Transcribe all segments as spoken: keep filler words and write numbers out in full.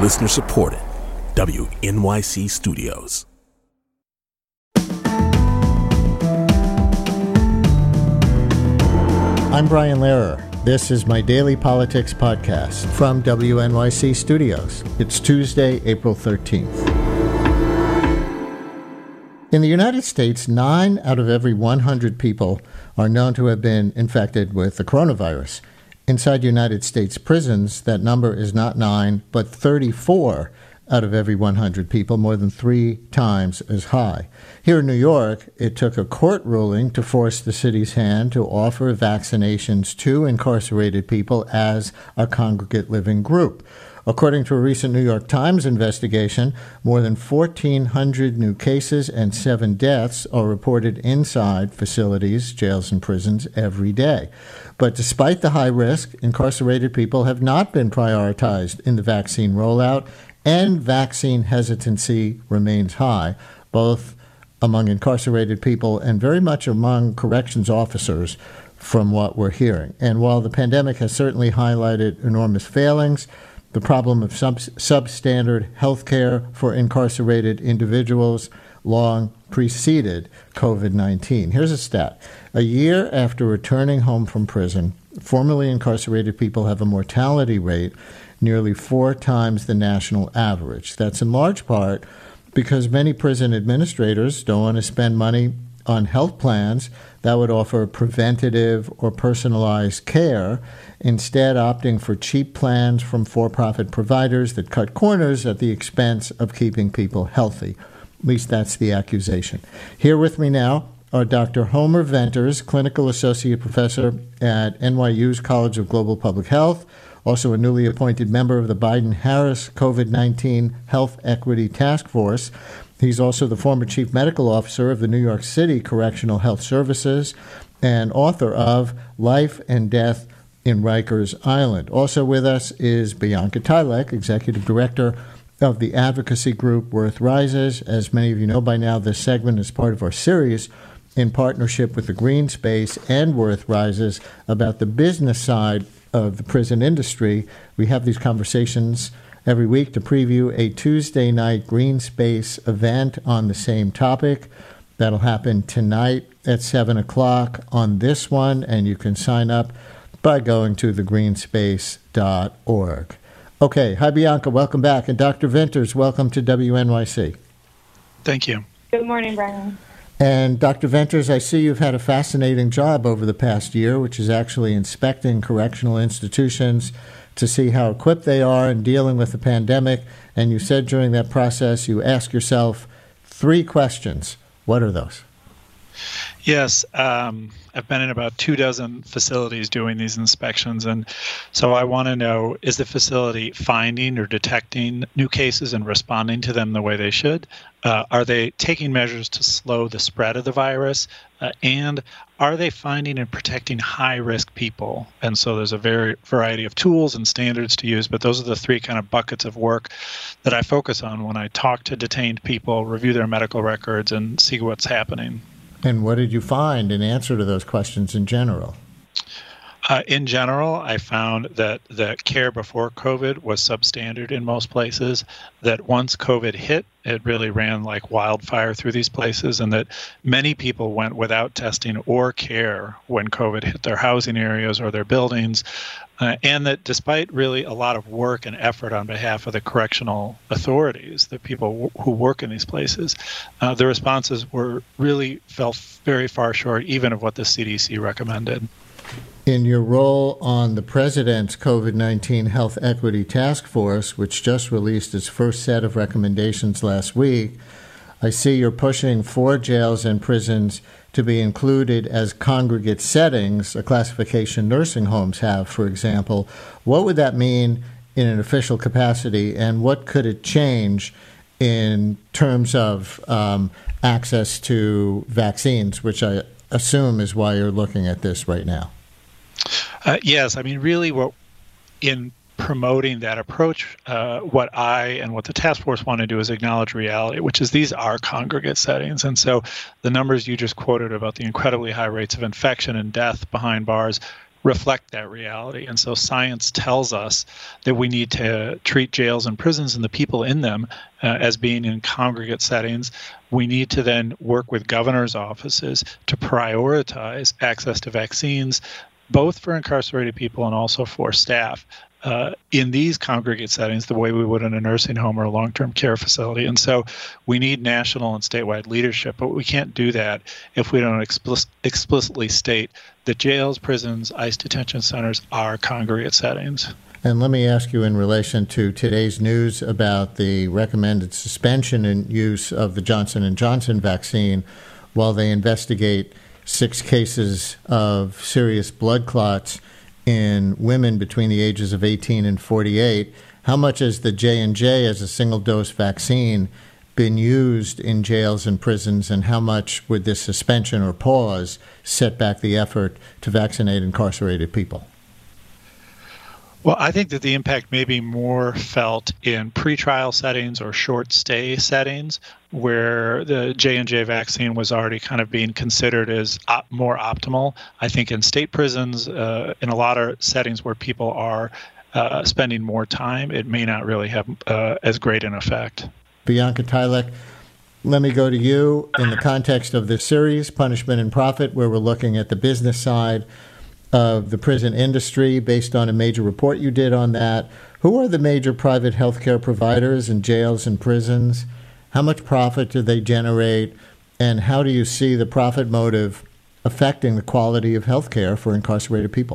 Listener supported. W N Y C Studios. I'm Brian Lehrer. This is my daily politics podcast from W N Y C Studios. It's Tuesday, April thirteenth. In the United States, nine out of every one hundred people are known to have been infected with the coronavirus. Inside United States prisons, that number is not nine, but thirty-four out of every one hundred people, more than three times as high. Here in New York, it took a court ruling to force the city's hand to offer vaccinations to incarcerated people as a congregate living group. According to a recent New York Times investigation, more than fourteen hundred new cases and seven deaths are reported inside facilities, jails, and prisons every day. But despite the high risk, incarcerated people have not been prioritized in the vaccine rollout, and vaccine hesitancy remains high, both among incarcerated people and very much among corrections officers, from what we're hearing. And while the pandemic has certainly highlighted enormous failings, the problem of sub- substandard health care for incarcerated individuals long preceded COVID nineteen. Here's a stat. A year after returning home from prison, formerly incarcerated people have a mortality rate nearly four times the national average. That's in large part because many prison administrators don't want to spend money on health plans that would offer preventative or personalized care, instead opting for cheap plans from for-profit providers that cut corners at the expense of keeping people healthy. At least that's the accusation. Here with me now are Doctor Homer Venters, Clinical Associate Professor at N Y U's College of Global Public Health, also a newly appointed member of the Biden-Harris COVID nineteen Health Equity Task Force. He's also the former Chief Medical Officer of the New York City Correctional Health Services and author of Life and Death in Rikers Island. Also with us is Bianca Tylek, Executive Director of the advocacy group Worth Rises. As many of you know by now, this segment is part of our series in partnership with the Green Space and Worth Rises about the business side of the prison industry. We have these conversations every week to preview a Tuesday night Green Space event on the same topic. That'll happen tonight at seven o'clock on this one, and you can sign up by going to the green space dot org. Okay, hi Bianca, welcome back. And Doctor Venters, welcome to W N Y C. Thank you. Good morning, Brian. And Doctor Venters, I see you've had a fascinating job over the past year, which is actually inspecting correctional institutions to see how equipped they are in dealing with the pandemic. And you said during that process, you ask yourself three questions. What are those? Yes, um, I've been in about two dozen facilities doing these inspections, and so I want to know, is the facility finding or detecting new cases and responding to them the way they should? Uh, are they taking measures to slow the spread of the virus? Uh, and are they finding and protecting high-risk people? And so there's a very variety of tools and standards to use, but those are the three kind of buckets of work that I focus on when I talk to detained people, review their medical records, and see what's happening. And what did you find in answer to those questions in general? Uh, in general, I found that the care before COVID was substandard in most places, that once COVID hit, it really ran like wildfire through these places, and that many people went without testing or care when COVID hit their housing areas or their buildings, uh, and that despite really a lot of work and effort on behalf of the correctional authorities, the people w- who work in these places, uh, the responses were really fell very far short even of what the C D C recommended. In your role on the President's COVID nineteen Health Equity Task Force, which just released its first set of recommendations last week, I see you're pushing for jails and prisons to be included as congregate settings, a classification nursing homes have, for example. What would that mean in an official capacity, and what could it change in terms of um, access to vaccines, which I assume is why you're looking at this right now? Uh, yes, I mean, really, what in promoting that approach, uh, what I and what the task force want to do is acknowledge reality, which is these are congregate settings. And so the numbers you just quoted about the incredibly high rates of infection and death behind bars reflect that reality. And so science tells us that we need to treat jails and prisons and the people in them uh, as being in congregate settings. We need to then work with governors' offices to prioritize access to vaccines, both for incarcerated people and also for staff. Uh, in these congregate settings, the way we would in a nursing home or a long-term care facility. And so we need national and statewide leadership, but we can't do that if we don't explicit, explicitly state that jails, prisons, ICE detention centers are congregate settings. And let me ask you in relation to today's news about the recommended suspension and use of the Johnson and Johnson vaccine while they investigate six cases of serious blood clots in women between the ages of eighteen and forty-eight. How much has the J and J as a single-dose vaccine been used in jails and prisons, and how much would this suspension or pause set back the effort to vaccinate incarcerated people? Well, I think that the impact may be more felt in pretrial settings or short stay settings where the J and J vaccine was already kind of being considered as op- more optimal. I think in state prisons, uh, in a lot of settings where people are uh, spending more time, it may not really have uh, as great an effect. Bianca Tylek, let me go to you in the context of this series, Punishment and Profit, where we're looking at the business side of the prison industry based on a major report you did on that. Who are the major private healthcare providers in jails and prisons? How much profit do they generate? And how do you see the profit motive affecting the quality of healthcare for incarcerated people?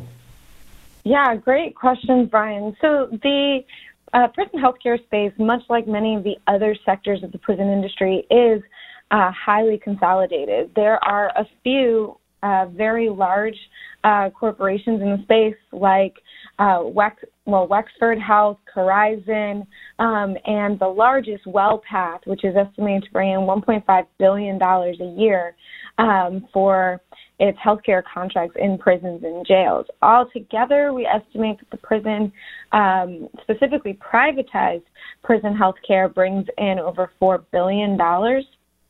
Yeah, great questions, Brian. So the uh, prison healthcare space, much like many of the other sectors of the prison industry, is uh, highly consolidated. There are a few uh, very large Uh, corporations in the space like uh, Wex, well, Wexford Health, Corizon, um, and the largest, WellPath, which is estimated to bring in one point five billion dollars a year um, for its healthcare contracts in prisons and jails. Altogether, we estimate that the prison, um, specifically privatized prison healthcare, brings in over four billion dollars.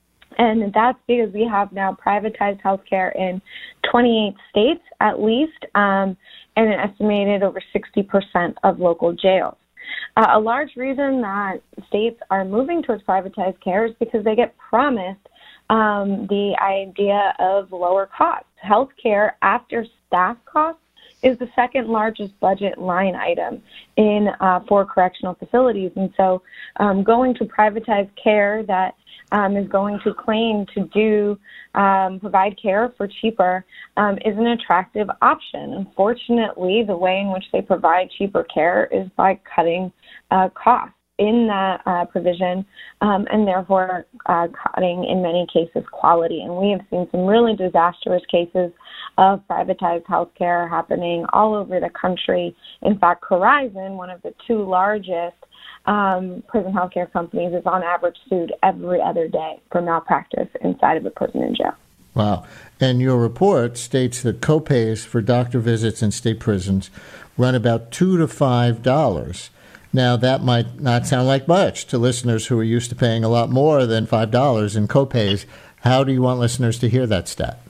And that's because we have now privatized healthcare in twenty-eight states at least, um, and an estimated over sixty percent of local jails. Uh, a large reason that states are moving towards privatized care is because they get promised um, the idea of lower costs. Healthcare after staff costs is the second largest budget line item in uh, for correctional facilities. And so um, going to privatized care that um, is going to claim to do um, provide care for cheaper um, is an attractive option. Unfortunately, the way in which they provide cheaper care is by cutting uh, costs in that uh, provision, um, and therefore uh, cutting, in many cases, quality. And we have seen some really disastrous cases of privatized healthcare happening all over the country. In fact, Corizon, one of the two largest um, prison healthcare companies, is on average sued every other day for malpractice inside of a prison and jail. Wow. And your report states that copays for doctor visits in state prisons run about two to five dollars. Now, that might not sound like much to listeners who are used to paying a lot more than five dollars in copays. How do you want listeners to hear that stat?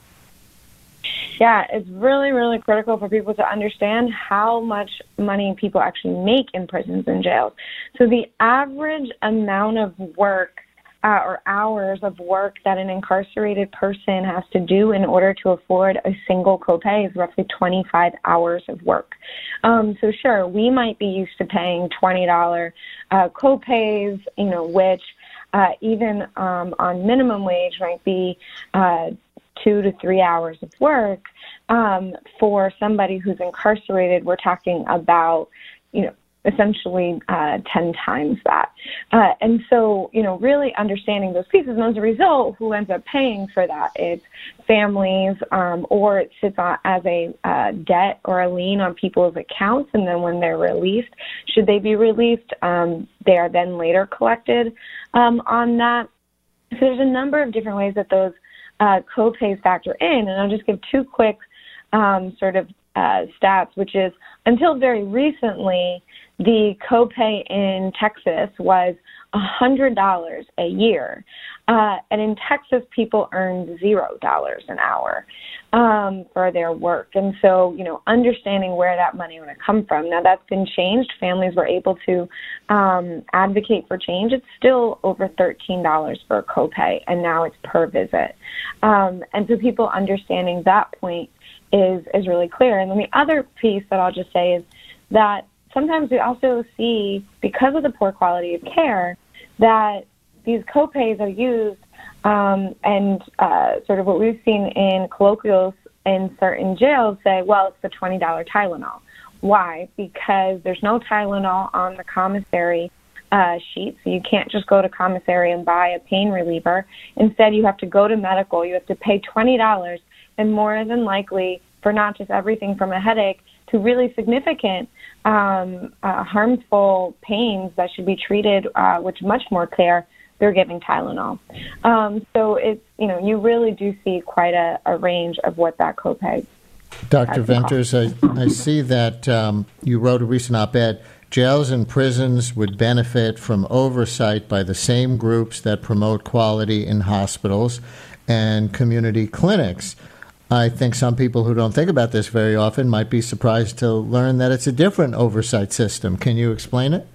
Yeah, it's really, really critical for people to understand how much money people actually make in prisons and jails. So the average amount of work uh, or hours of work that an incarcerated person has to do in order to afford a single copay is roughly twenty-five hours of work. Um, so sure, we might be used to paying twenty dollars uh, copays, you know, which uh, even um, on minimum wage might be uh, two to three hours of work. Um, for somebody who's incarcerated, we're talking about, you know, essentially uh, ten times that. Uh, and so, you know, really understanding those pieces, and as a result, who ends up paying for that? It's families, um, or it sits on, as a uh, debt or a lien on people's accounts, and then when they're released, should they be released, um, they are then later collected um, on that. So there's a number of different ways that those uh, co-pays factor in, and I'll just give two quick um, sort of uh, stats, which is until very recently, the copay in Texas was one hundred dollars a year. Uh, and in Texas, people earned zero dollars an hour um, for their work. And so, you know, understanding where that money would come from. Now, that's been changed. Families were able to um, advocate for change. It's still over thirteen dollars for a copay, and now it's per visit. Um, and so people understanding that point is, is really clear. And then the other piece that I'll just say is that sometimes we also see, because of the poor quality of care, that these copays are used um, and uh, sort of what we've seen in colloquials in certain jails say, well, it's the twenty dollars Tylenol. Why? Because there's no Tylenol on the commissary uh, sheet, so you can't just go to commissary and buy a pain reliever. Instead, you have to go to medical. You have to pay twenty dollars, and more than likely, for not just everything from a headache to really significant um, uh, harmful pains that should be treated uh, with much more care, they're giving Tylenol. Um, so it's, you know, you really do see quite a, a range of what that copay. Doctor Venters, I, I see that um, you wrote a recent op-ed. Jails and prisons would benefit from oversight by the same groups that promote quality in hospitals and community clinics. I think some people who don't think about this very often might be surprised to learn that it's a different oversight system. Can you explain it?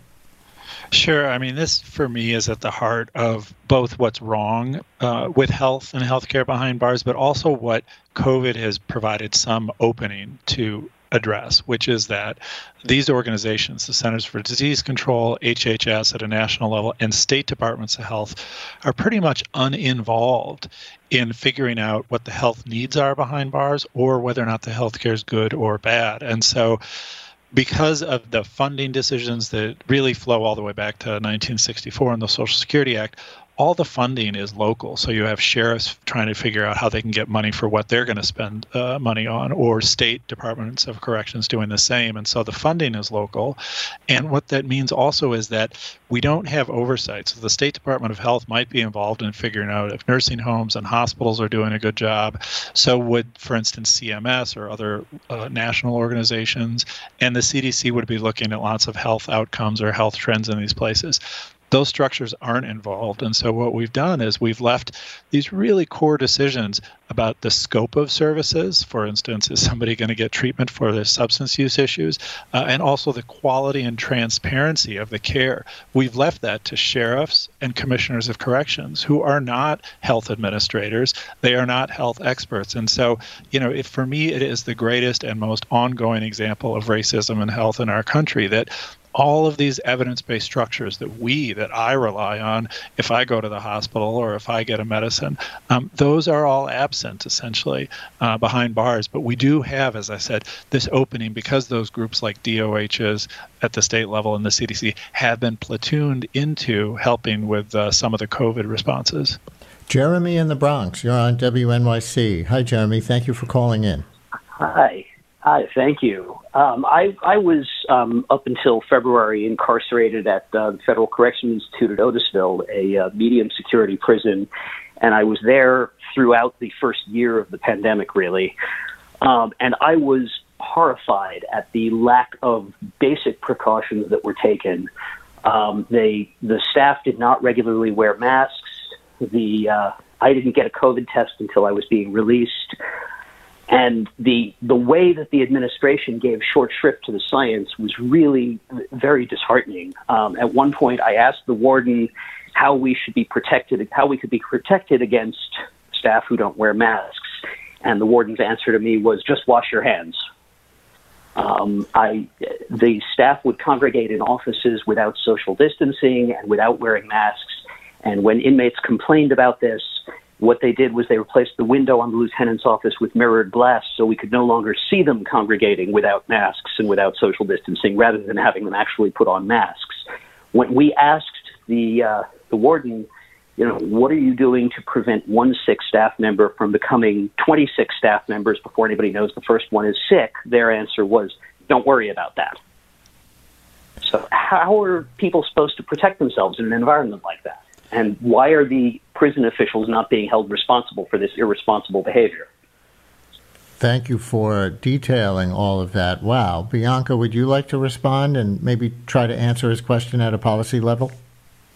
Sure. I mean, this for me is at the heart of both what's wrong uh, with health and healthcare behind bars, but also what COVID has provided some opening to address, which is that these organizations, the Centers for Disease Control, H H S at a national level, and state departments of health are pretty much uninvolved in figuring out what the health needs are behind bars or whether or not the healthcare is good or bad. And so because of the funding decisions that really flow all the way back to nineteen sixty-four and the Social Security Act, all the funding is local. So you have sheriffs trying to figure out how they can get money for what they're going to spend uh, money on, or state departments of corrections doing the same. And so the funding is local. And what that means also is that we don't have oversight. So the State Department of Health might be involved in figuring out if nursing homes and hospitals are doing a good job. So would, for instance, C M S or other uh, national organizations, and the C D C would be looking at lots of health outcomes or health trends in these places. Those structures aren't involved. And so what we've done is we've left these really core decisions about the scope of services. For instance, is somebody going to get treatment for their substance use issues? Uh, and also the quality and transparency of the care. We've left that to sheriffs and commissioners of corrections, who are not health administrators. They are not health experts. And so, you know, if, for me, it is the greatest and most ongoing example of racism in health in our country, that all of these evidence-based structures that we, that I rely on if I go to the hospital or if I get a medicine, um, those are all absent, essentially, uh, behind bars. But we do have, as I said, this opening because those groups like D O H's at the state level and the C D C have been platooned into helping with uh, some of the COVID responses. Jeremy in the Bronx, you're on W N Y C. Hi, Jeremy. Thank you for calling in. Hi. Hi, thank you. Um, I, I was, um, up until February, incarcerated at uh, the Federal Corrections Institute at Otisville, a uh, medium security prison, and I was there throughout the first year of the pandemic, really. Um, and I was horrified at the lack of basic precautions that were taken. Um, they, the staff did not regularly wear masks. The uh, I didn't get a COVID test until I was being released. And the the way that the administration gave short shrift to the science was really very disheartening. Um, at one point, I asked the warden how we should be protected, how we could be protected against staff who don't wear masks, and the warden's answer to me was, "Just wash your hands." Um, I the staff would congregate in offices without social distancing and without wearing masks, and when inmates complained about this, what they did was they replaced the window on the lieutenant's office with mirrored glass so we could no longer see them congregating without masks and without social distancing, rather than having them actually put on masks. When we asked the uh, the warden, you know, what are you doing to prevent one sick staff member from becoming twenty-six staff members before anybody knows the first one is sick, their answer was, don't worry about that. So how are people supposed to protect themselves in an environment like that? And why are the prison officials not being held responsible for this irresponsible behavior? Thank you for detailing all of that. Wow. Bianca, would you like to respond and maybe try to answer his question at a policy level?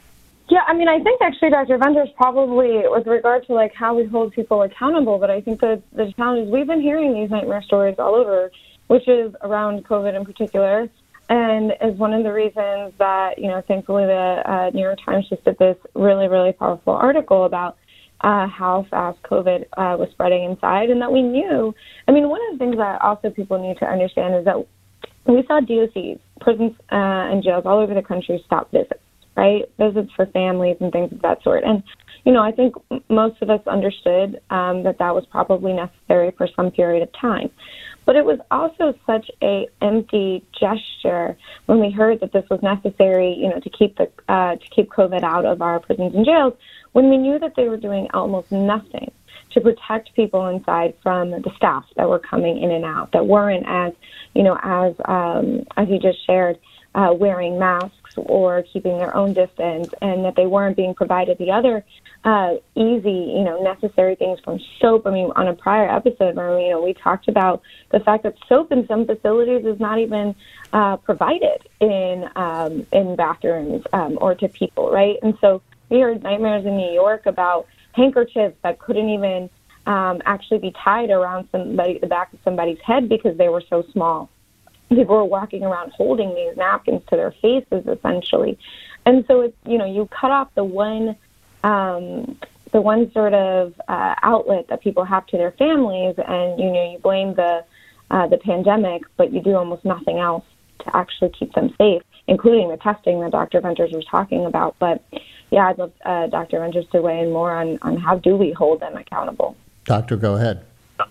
Yeah, I mean, I think actually Doctor Venters probably, with regard to like how we hold people accountable, but I think that the challenge is we've been hearing these nightmare stories all over, which is around COVID in particular, and is one of the reasons that, you know, thankfully the uh, New York Times just did this really, really powerful article about uh, how fast COVID uh, was spreading inside, and that we knew. I mean, one of the things that also people need to understand is that we saw D O Cs, prisons uh, and jails all over the country stop visits. Right? Visits for families and things of that sort. And, you know, I think most of us understood um, that that was probably necessary for some period of time. But it was also such a empty gesture when we heard that this was necessary, you know, to keep the uh, to keep COVID out of our prisons and jails, when we knew that they were doing almost nothing to protect people inside from the staff that were coming in and out, that weren't as, you know, as um, as you just shared, uh, wearing masks or keeping their own distance, and that they weren't being provided the other uh, easy, you know, necessary things from soap. I mean, on a prior episode, where, you know, we talked about the fact that soap in some facilities is not even uh, provided in um, in bathrooms um, or to people, right? And so we heard nightmares in New York about handkerchiefs that couldn't even um, actually be tied around somebody, the back of somebody's head because they were so small. People were walking around holding these napkins to their faces, essentially. And so, it's, you know, you cut off the one, um, the one sort of uh, outlet that people have to their families, and, you know, you blame the uh, the pandemic, but you do almost nothing else to actually keep them safe, including the testing that Doctor Venters was talking about. But, yeah, I'd love uh, Doctor Venters to weigh in more on, on how do we hold them accountable. Doctor, go ahead.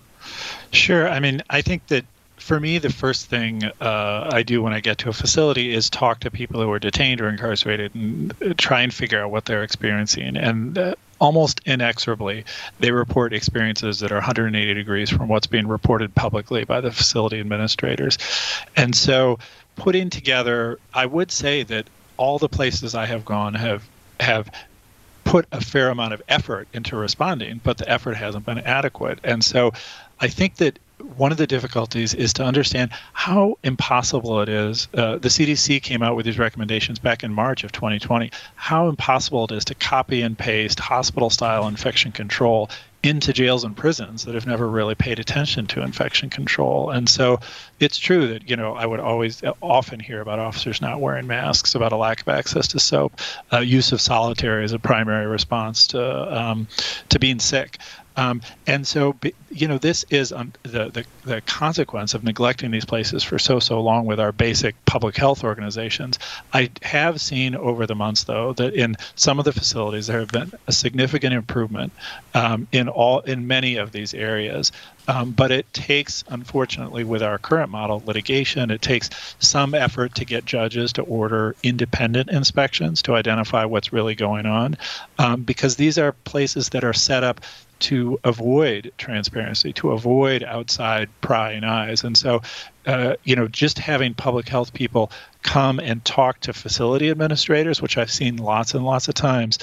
Sure. I mean, I think that for me, the first thing uh, I do when I get to a facility is talk to people who are detained or incarcerated and try and figure out what they're experiencing. And uh, almost inexorably, they report experiences that are one hundred eighty degrees from what's being reported publicly by the facility administrators. And so putting together, I would say that all the places I have gone have have put a fair amount of effort into responding, but the effort hasn't been adequate. And so I think that one of the difficulties is to understand how impossible it is. Uh, the C D C came out with these recommendations back in March of twenty twenty, how impossible it is to copy and paste hospital-style infection control into jails and prisons that have never really paid attention to infection control. And so it's true that, you know, I would always often hear about officers not wearing masks, about a lack of access to soap, uh, use of solitary as a primary response to um, to being sick. Um, and so, you know, this is um, the, the the consequence of neglecting these places for so, so long with our basic public health organizations. I have seen over the months, though, that in some of the facilities there have been a significant improvement um, in all in many of these areas. Um, but it takes, unfortunately, with our current model, litigation. It takes some effort to get judges to order independent inspections to identify what's really going on, um, because these are places that are set up to avoid transparency, to avoid outside prying eyes. And so, uh, you know, just having public health people come and talk to facility administrators, which I've seen lots and lots of times,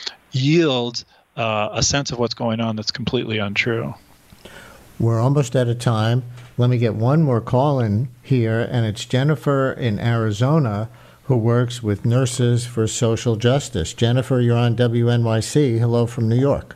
yields uh, a sense of what's going on that's completely untrue. We're almost out of time. Let me get one more call in here, and it's Jennifer in Arizona, who works with Nurses for Social Justice. Jennifer, you're on W N Y C. Hello from New York.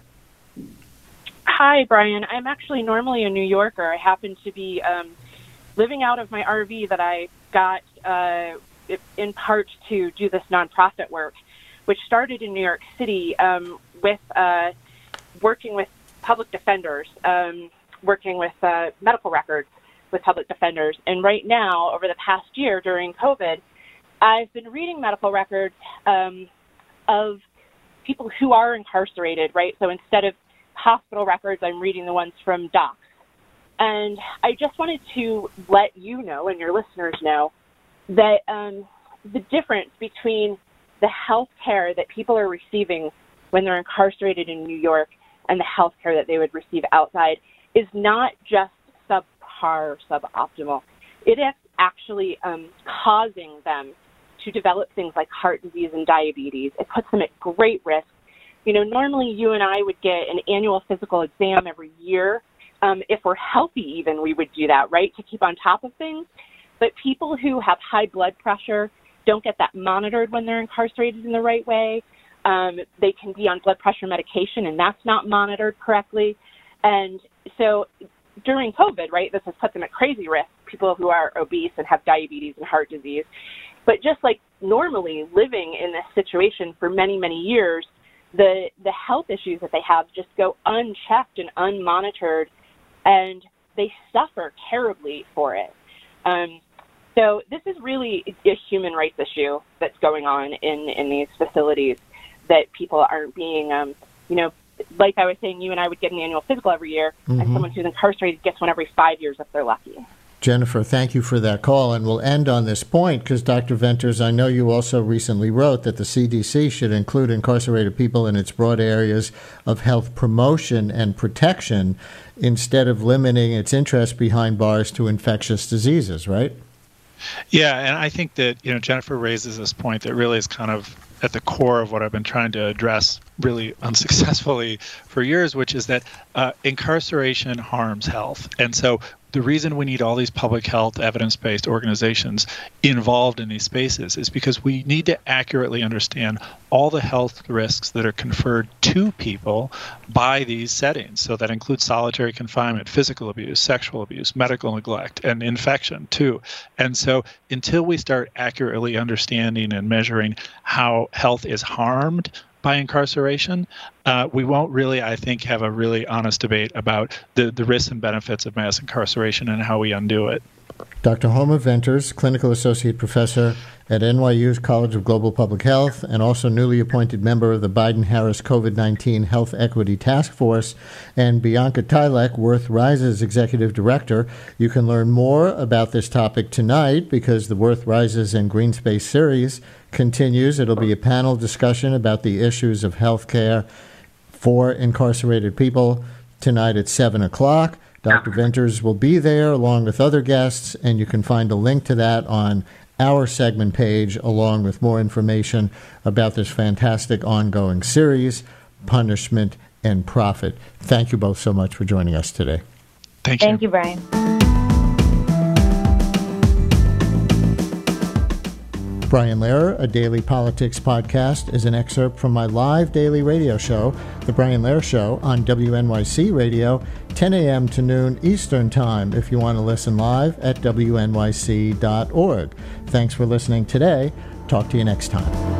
Hi, Brian. I'm actually normally a New Yorker. I happen to be um, living out of my R V that I got uh, in part to do this nonprofit work, which started in New York City um, with uh, working with public defenders, um, working with uh, medical records with public defenders. And right now, over the past year during COVID, I've been reading medical records um, of people who are incarcerated, right? So instead of hospital records, I'm reading the ones from docs. And I just wanted to let you know and your listeners know that um, the difference between the health care that people are receiving when they're incarcerated in New York and the health care that they would receive outside is not just subpar or suboptimal. It is actually um, causing them to develop things like heart disease and diabetes. It puts them at great risk. You know, normally you and I would get an annual physical exam every year. Um, if we're healthy even, we would do that, right, to keep on top of things. But people who have high blood pressure don't get that monitored when they're incarcerated in the right way. Um, they can be on blood pressure medication, and that's not monitored correctly. And so during COVID, right, this has put them at crazy risk, people who are obese and have diabetes and heart disease. But just like normally living in this situation for many, many years, the the health issues that they have just go unchecked and unmonitored, and they suffer terribly for it. Um, so this is really a human rights issue that's going on in, in these facilities, that people aren't being, um, you know, like I was saying, you and I would get an annual physical every year, mm-hmm. and someone who's incarcerated gets one every five years if they're lucky. Jennifer, thank you for that call, and we'll end on this point because, Doctor Venters, I know you also recently wrote that the C D C should include incarcerated people in its broad areas of health promotion and protection instead of limiting its interest behind bars to infectious diseases, right? Yeah, and I think that, you know, Jennifer raises this point that really is kind of at the core of what I've been trying to address really unsuccessfully for years, which is that uh, incarceration harms health. And so the reason we need all these public health evidence-based organizations involved in these spaces is because we need to accurately understand all the health risks that are conferred to people by these settings. So that includes solitary confinement, physical abuse, sexual abuse, medical neglect, and infection too. And so until we start accurately understanding and measuring how health is harmed by incarceration, uh, we won't really, I think, have a really honest debate about the, the risks and benefits of mass incarceration and how we undo it. Doctor Homer Venters, Clinical Associate Professor at N Y U's College of Global Public Health and also newly appointed member of the Biden-Harris COVID nineteen Health Equity Task Force, and Bianca Tylek, Worth Rises Executive Director. You can learn more about this topic tonight because the Worth Rises and Green Space series continues. It'll be a panel discussion about the issues of health care for incarcerated people tonight at seven o'clock. Doctor Venters will be there along with other guests, and you can find a link to that on our segment page, along with more information about this fantastic ongoing series, Punishment and Profit. Thank you both so much for joining us today. Thank you. Thank you, Brian. Brian Lehrer, a daily politics podcast, is an excerpt from my live daily radio show, The Brian Lehrer Show, on W N Y C Radio, ten a.m. to noon Eastern Time, if you want to listen live at W N Y C dot org. Thanks for listening today. Talk to you next time.